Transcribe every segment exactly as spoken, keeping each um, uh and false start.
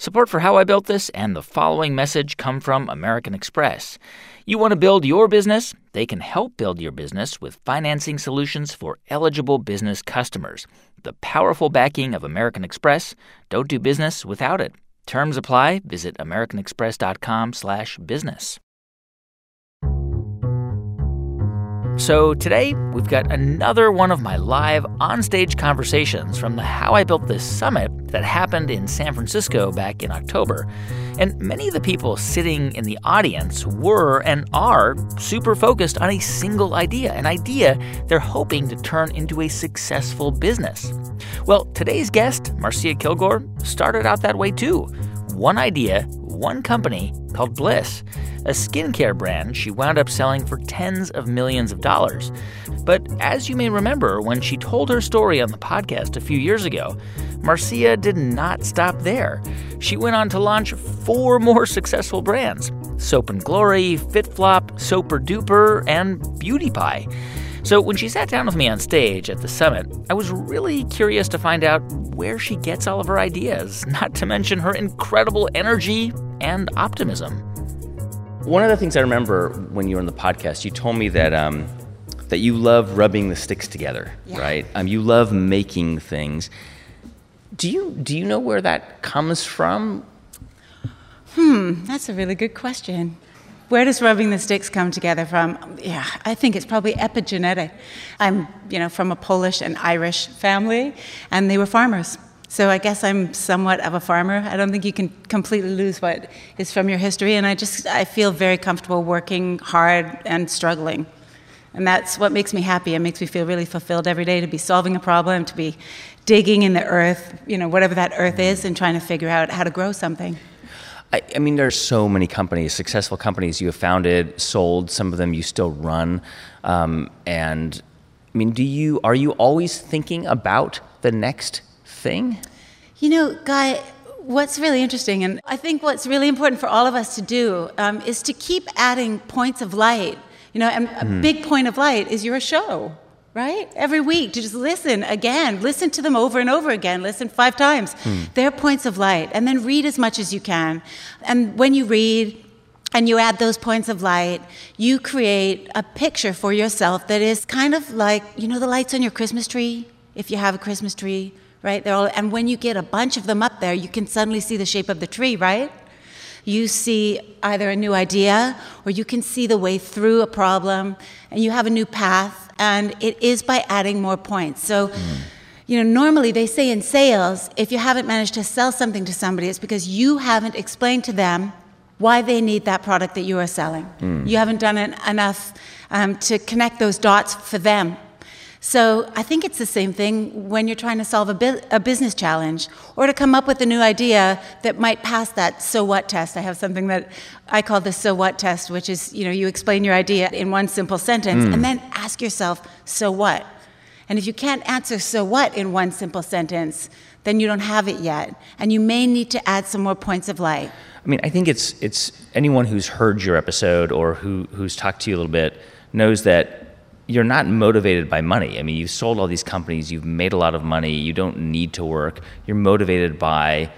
Support for How I Built This and the following message come from American Express. You want to build your business? They can help build your business with financing solutions for eligible business customers. The powerful backing of American Express. Don't do business without it. Terms apply. Visit americanexpress.com slash business. So today, we've got another one of my live onstage conversations from the How I Built This Summit that happened in San Francisco back in October. And many of the people sitting in the audience were and are super focused on a single idea, an idea they're hoping to turn into a successful business. Well, today's guest, Marcia Kilgore, started out that way too. One idea, one company called Bliss, a skincare brand she wound up selling for tens of millions of dollars. But as you may remember, when she told her story on the podcast a few years ago, Marcia did not stop there. She went on to launch four more successful brands: Soap and Glory, FitFlop, Soper Duper, and Beauty Pie. So when she sat down with me on stage at the summit, I was really curious to find out where she gets all of her ideas, not to mention her incredible energy and optimism. One of the things I remember when you were on the podcast, you told me that um, that you love rubbing the sticks together, yeah. right? Um, you love making things. Do you do you know where that comes from? Hmm, that's a really good question. Where does rubbing the sticks come together from? Yeah, I think it's probably epigenetic. I'm, you know, from a Polish and Irish family, and they were farmers. So I guess I'm somewhat of a farmer. I don't think you can completely lose what is from your history, and I just, I feel very comfortable working hard and struggling. And that's what makes me happy. It makes me feel really fulfilled every day to be solving a problem, to be digging in the earth, you know, whatever that earth is, and trying to figure out how to grow something. I, I mean, there's so many companies, successful companies you have founded, sold. Some of them you still run. Um, and I mean, do you are you always thinking about the next thing? You know, Guy, what's really interesting, and I think what's really important for all of us to do, um, is to keep adding points of light. You know, and a mm. big point of light is your show. Right? Every week, to just listen again, listen to them over and over again, listen five times. Hmm. They're points of light. And then read as much as you can. And when you read and you add those points of light, you create a picture for yourself that is kind of like, you know, the lights on your Christmas tree, if you have a Christmas tree, right? They're all, and when you get a bunch of them up there, you can suddenly see the shape of the tree, right? You see either a new idea or you can see the way through a problem, and you have a new path. And it is by adding more points. So, mm. you know, normally they say in sales, if you haven't managed to sell something to somebody, it's because you haven't explained to them why they need that product that you are selling. Mm. You haven't done it enough um, to connect those dots for them. So I think it's the same thing when you're trying to solve a, bu- a business challenge or to come up with a new idea that might pass that so what test. I have something that I call the so what test, which is, you know, you explain your idea in one simple sentence mm. and then ask yourself, so what? And if you can't answer so what in one simple sentence, then you don't have it yet. And you may need to add some more points of light. I mean, I think it's it's anyone who's heard your episode or who who's talked to you a little bit knows that you're not motivated by money. I mean, you've sold all these companies, you've made a lot of money, you don't need to work. You're motivated by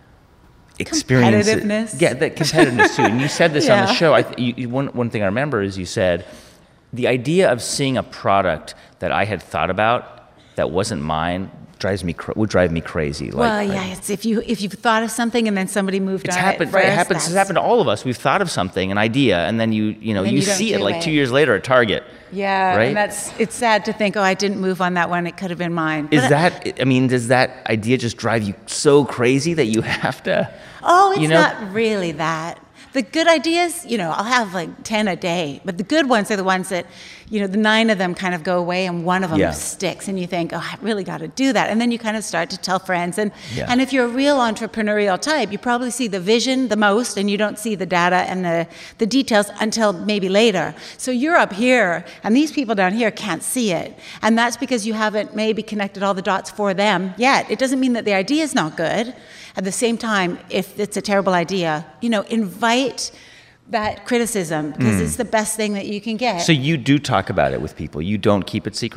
experience. Competitiveness. Yeah, that competitiveness too. And you said this yeah. on the show. I, you, you, one, one thing I remember is you said, the idea of seeing a product that I had thought about that wasn't mine drives me would drive me crazy. Like, well, yeah, it's if you if you've thought of something and then somebody moved it's on happened, it. Right, first, it happens. It's happened to all of us. We've thought of something, an idea, and then you you know you, you see it like it. two years later at Target. Yeah, right? And that's it's sad to think, oh, I didn't move on that one. It could have been mine. Is but that? I mean, does that idea just drive you so crazy that you have to? Oh, it's you know? not really that. The good ideas, you know, I'll have like ten a day, but the good ones are the ones that, you know, the nine of them kind of go away and one of them yeah. sticks, and you think, oh, I really got to do that. And then you kind of start to tell friends. And, yeah. and if you're a real entrepreneurial type, you probably see the vision the most, and you don't see the data and the, the details until maybe later. So you're up here, and these people down here can't see it. And that's because you haven't maybe connected all the dots for them yet. It doesn't mean that the idea is not good. At the same time, if it's a terrible idea, you know, invite that criticism, because mm. it's the best thing that you can get. So you do talk about it with people. You don't keep it secret?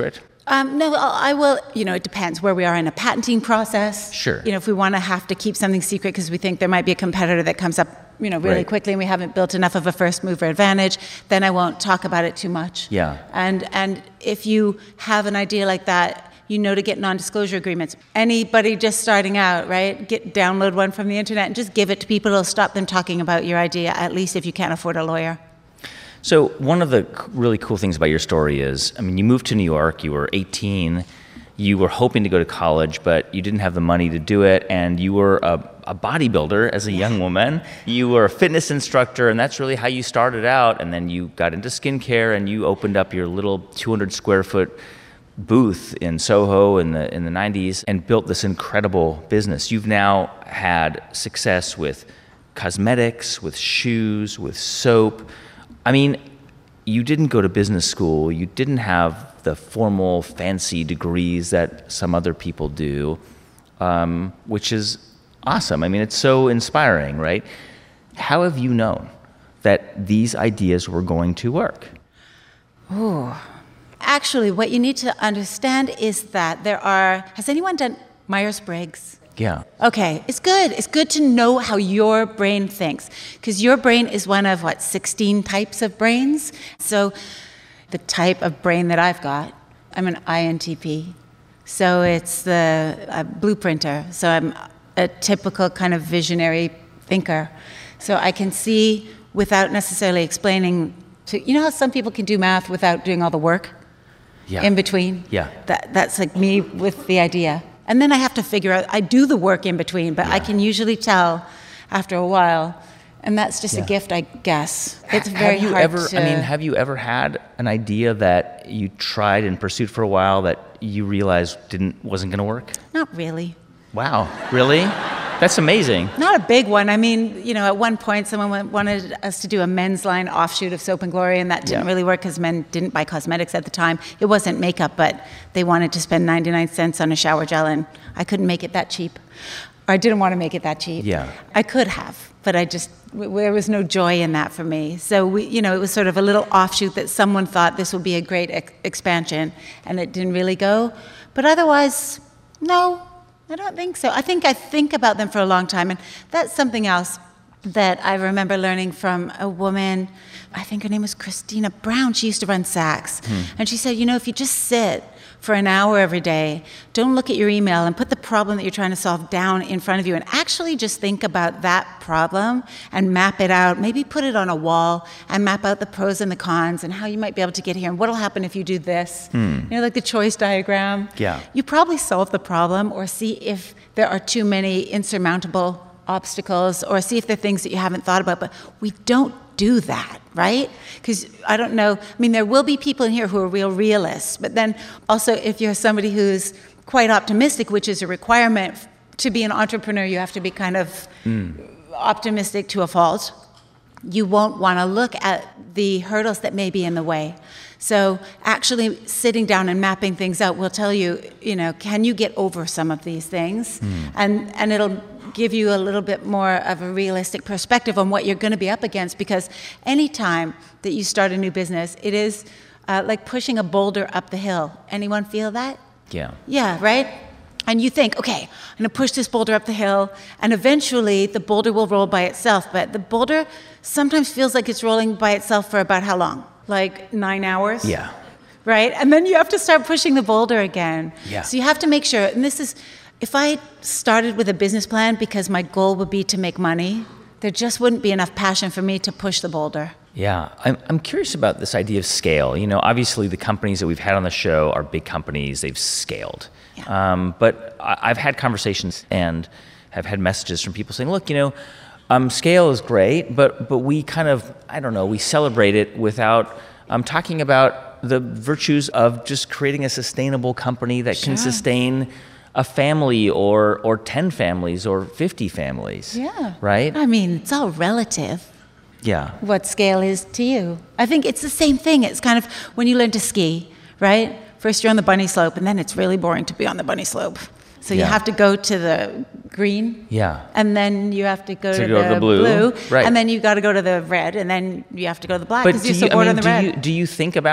Um, no, I will, you know, it depends where we are in a patenting process. Sure. You know, if we want to have to keep something secret because we think there might be a competitor that comes up, you know, really Right. quickly and we haven't built enough of a first mover advantage, then I won't talk about it too much. Yeah. And and if you have an idea like that, you know to get non-disclosure agreements. Anybody just starting out, right, get download one from the internet and just give it to people. It'll stop them talking about your idea, at least if you can't afford a lawyer. So one of the c- really cool things about your story is, I mean, you moved to New York, you were eighteen, you were hoping to go to college, but you didn't have the money to do it, and you were a, a bodybuilder as a young woman. You were a fitness instructor, and that's really how you started out, and then you got into skincare, and you opened up your little two hundred square foot booth in Soho in the in the nineties and built this incredible business. You've now had success with cosmetics, with shoes, with soap. I mean, you didn't go to business school. You didn't have the formal, fancy degrees that some other people do, um, which is awesome. I mean, it's so inspiring, right? How have you known that these ideas were going to work? Oh, actually, what you need to understand is that there are, has anyone done Myers-Briggs? Yeah. Okay, it's good. It's good to know how your brain thinks, because your brain is one of, what, sixteen types of brains? So the type of brain that I've got, I'm an I N T P. So it's the uh, blueprinter. So I'm a typical kind of visionary thinker. So I can see without necessarily explaining to, you know how some people can do math without doing all the work Yeah. in between? Yeah. That, that's like me with the idea. And then I have to figure out, I do the work in between, but Yeah. I can usually tell after a while. And that's just Yeah. a gift, I guess. It's Ha- very have you hard ever, to... I mean, have you ever had an idea that you tried and pursued for a while that you realized didn't wasn't going to work? Not really. Wow, really? That's amazing. Not a big one. I mean, you know, at one point someone wa- wanted us to do a men's line offshoot of Soap and Glory, and that didn't Yeah. really work because men didn't buy cosmetics at the time. It wasn't makeup, but they wanted to spend ninety-nine cents on a shower gel, and I couldn't make it that cheap. Or I didn't want to make it that cheap. Yeah. I could have, but I just, w- there was no joy in that for me. So, we, you know, it was sort of a little offshoot that someone thought this would be a great ex- expansion, and it didn't really go. But otherwise, no, I don't think so. I think I think about them for a long time, and that's something else that I remember learning from a woman. I think her name was Christina Brown. She used to run Saks. And she said, you know, if you just sit for an hour every day, don't look at your email and put the problem that you're trying to solve down in front of you and actually just think about that problem and map it out. Maybe put it on a wall and map out the pros and the cons and how you might be able to get here and what'll happen if you do this. You know, like the choice diagram. Yeah. You probably solve the problem or see if there are too many insurmountable obstacles or see if there are things that you haven't thought about, but we don't do that, right? Because I don't know, I mean, there will be people in here who are real realists, but then also if you're somebody who's quite optimistic, which is a requirement f- to be an entrepreneur, you have to be kind of optimistic to a fault. You won't want to look at the hurdles that may be in the way. So actually sitting down and mapping things out will tell you, you know, can you get over some of these things? And and it'll give you a little bit more of a realistic perspective on what you're going to be up against, because anytime that you start a new business, it is uh, like pushing a boulder up the hill. Anyone feel that? Yeah. Yeah, right? And you think, okay, I'm going to push this boulder up the hill, and eventually the boulder will roll by itself. But the boulder sometimes feels like it's rolling by itself for about how long? Like nine hours? Yeah. Right? And then you have to start pushing the boulder again. Yeah. So you have to make sure, and this is, if I started with a business plan because my goal would be to make money, there just wouldn't be enough passion for me to push the boulder. Yeah, I'm, I'm curious about this idea of scale. You know, obviously the companies that we've had on the show are big companies, they've scaled. Yeah. Um, but I, I've had conversations and have had messages from people saying, look, you know, um, scale is great, but, but we kind of, I don't know, we celebrate it without um, talking about the virtues of just creating a sustainable company that can Sure. sustain a family or, or ten families or fifty families. Yeah. Right? I mean, it's all relative. Yeah. What scale is to you. I think it's the same thing. It's kind of when you learn to ski, right? First you're on the bunny slope, and then it's really boring to be on the bunny slope. So you Yeah. have to go to the green, Yeah. and then you have to go To to, go to the, the blue. Right. and then you got to go to the red, and then you have to go to the black But because do you're you, so I bored mean, on the do red. you, do you think about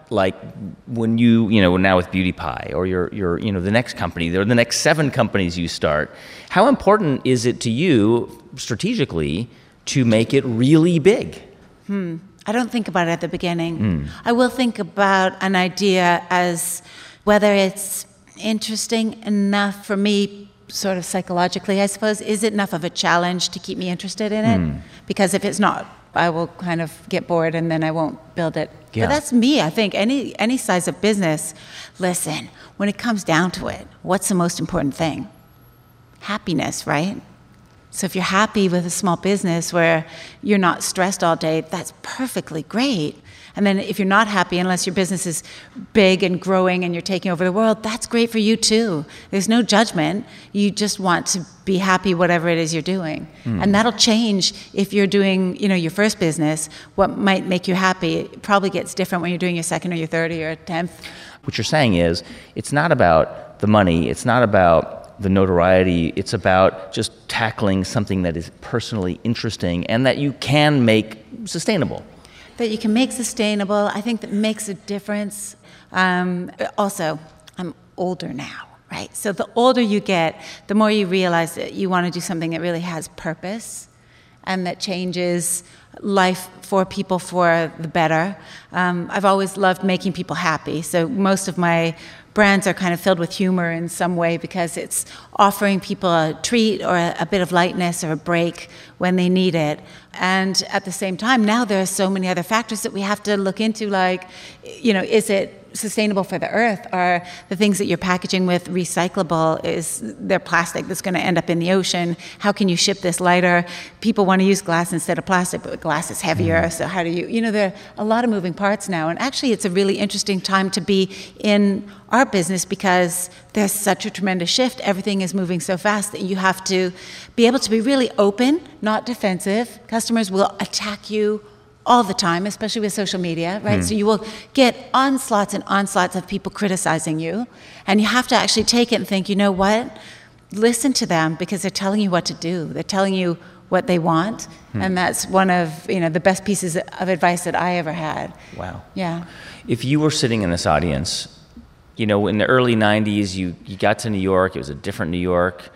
like when you, you know, now with Beauty Pie or your, your, you know, the next company or the next seven companies you start, how important is it to you strategically to make it really big? Hmm. I don't think about it at the beginning. Mm. I will think about an idea as whether it's interesting enough for me, sort of psychologically, I suppose. Is it enough of a challenge to keep me interested in it? Mm. Because if it's not, I will kind of get bored and then I won't build it. Yeah. But that's me, I think. Any any size of business, listen, when it comes down to it, what's the most important thing? Happiness, right? So if you're happy with a small business where you're not stressed all day, that's perfectly great. And then if you're not happy, unless your business is big and growing and you're taking over the world, that's great for you too. There's no judgment. You just want to be happy whatever it is you're doing. Mm. And that'll change if you're doing, you know, your first business. What might make you happy, it probably gets different when you're doing your second or your third or your tenth. What you're saying is, it's not about the money, it's not about the notoriety, it's about just tackling something that is personally interesting and that you can make sustainable. That you can make sustainable, I think that makes a difference. Um, also, I'm older now, right? So the older you get, the more you realize that you want to do something that really has purpose and that changes life for people for the better. Um, I've always loved making people happy, so most of my brands are kind of filled with humor in some way because it's offering people a treat or a, a bit of lightness or a break when they need it. And at the same time, now there are so many other factors that we have to look into, like, you know, is it sustainable for the earth? Are the things that you're packaging with recyclable? Is there plastic that's going to end up in the ocean? How can you ship this lighter? People want to use glass instead of plastic, but glass is heavier, mm. so how do you, you know, there are a lot of moving parts now. And actually, it's a really interesting time to be in our business because there's such a tremendous shift. Everything is moving so fast that you have to be able to be really open, not defensive. Customers will attack you all the time, especially with social media, right? Mm. So you will get onslaughts and onslaughts of people criticizing you, and you have to actually take it and think, you know what? Listen to them because they're telling you what to do. They're telling you what they want, mm. and that's one of, you know, the best pieces of advice that I ever had. Wow. Yeah. If you were sitting in this audience, you know, in the early nineties, you, you got to New York, it was a different New York.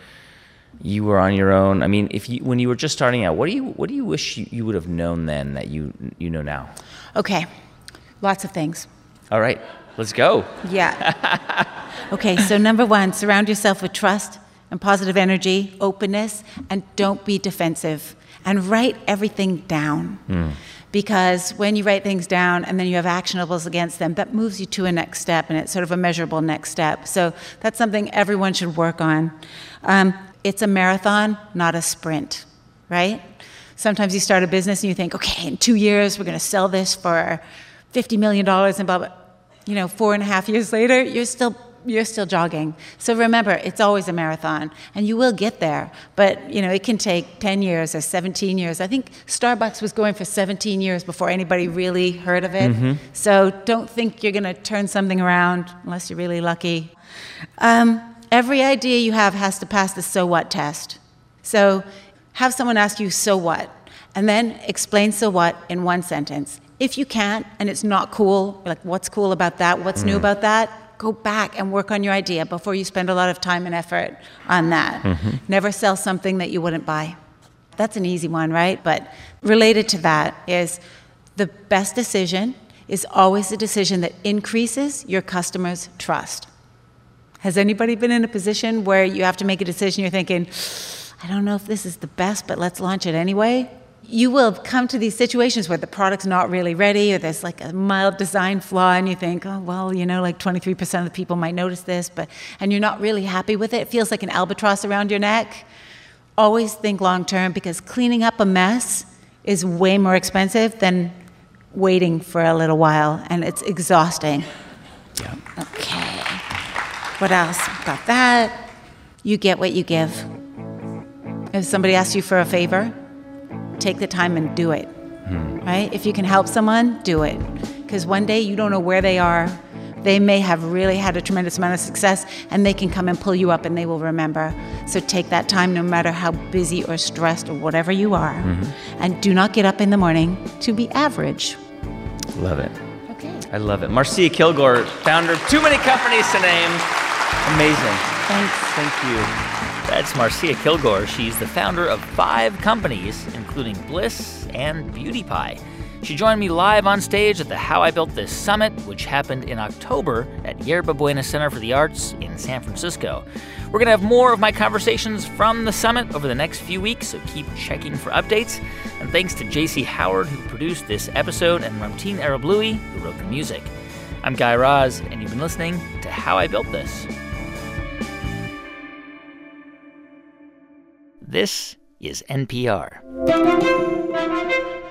You were on your own. I mean, if you, when you were just starting out, what do you what do you wish you, you would have known then that you you know now? Okay, lots of things. All right, let's go. Yeah. Okay, so number one, surround yourself with trust and positive energy, openness, and don't be defensive. And write everything down. Mm. Because when you write things down and then you have actionables against them, that moves you to a next step, and it's sort of a measurable next step. So that's something everyone should work on. Um, It's a marathon, not a sprint, right? Sometimes you start a business and you think, okay, in two years we're going to sell this for fifty million dollars and blah, blah. You know, four and a half years later, you're still you're still jogging. So remember, it's always a marathon, and you will get there. But, you know, it can take ten years or seventeen years. I think Starbucks was going for seventeen years before anybody really heard of it. Mm-hmm. So don't think you're going to turn something around unless you're really lucky. Um, Every idea you have has to pass the so what test. So have someone ask you, so what? And then explain so what in one sentence. If you can't, and it's not cool, like what's cool about that, what's mm. new about that, go back and work on your idea before you spend a lot of time and effort on that. Mm-hmm. Never sell something that you wouldn't buy. That's an easy one, right? But related to that is the best decision is always a decision that increases your customers' trust. Has anybody been in a position where you have to make a decision, you're thinking, I don't know if this is the best, but let's launch it anyway? You will come to these situations where the product's not really ready, or there's like a mild design flaw, and you think, oh, well, you know, like twenty-three percent of the people might notice this, but and you're not really happy with it. It feels like an albatross around your neck. Always think long term, because cleaning up a mess is way more expensive than waiting for a little while, and it's exhausting. Yeah. Okay. What else? Got that. You get what you give. If somebody asks you for a favor, take the time and do it. Hmm. Right? If you can help someone, do it. Because one day you don't know where they are. They may have really had a tremendous amount of success, and they can come and pull you up and they will remember. So take that time, no matter how busy or stressed or whatever you are. Mm-hmm. And do not get up in the morning to be average. Love it. Okay. I love it. Marcia Kilgore, founder of Too Many Companies to Name. Amazing. Thanks. Thank you. That's Marcia Kilgore. She's the founder of five companies, including Bliss and Beauty Pie. She joined me live on stage at the How I Built This Summit, which happened in October at Yerba Buena Center for the Arts in San Francisco. We're going to have more of my conversations from the summit over the next few weeks, so keep checking for updates. And thanks to J C Howard, who produced this episode, and Ramtin Arablouei, who wrote the music. I'm Guy Raz, and you've been listening to How I Built This. This is N P R.